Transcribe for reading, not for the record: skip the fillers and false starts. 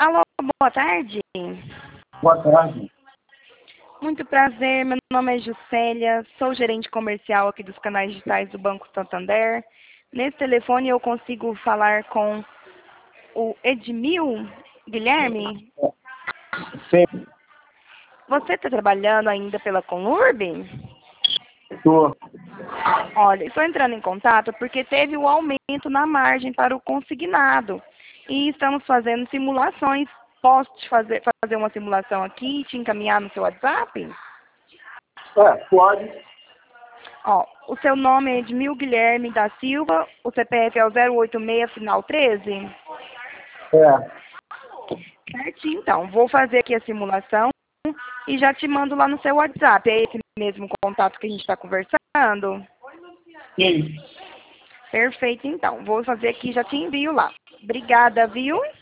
Alô, boa tarde. Boa tarde. Muito prazer, meu nome é Juscelia, sou gerente comercial aqui dos canais digitais do Banco Santander. Nesse telefone eu consigo falar com o Edmil Guilherme? Sim, Você está trabalhando ainda pela Conurb? estou. Olha, estou entrando em contato porque teve um aumento na margem para o consignado e estamos fazendo simulações. Posso te fazer uma simulação aqui e te encaminhar no seu WhatsApp? Pode. Ó, o seu nome é Edmil Guilherme da Silva, o CPF é o 086, final 13? É. Certinho, então. Vou fazer aqui a simulação e já te mando lá no seu WhatsApp. É esse mesmo contato que a gente está conversando? Sim. Perfeito, então. Vou fazer aqui e já te envio lá. Obrigada, viu?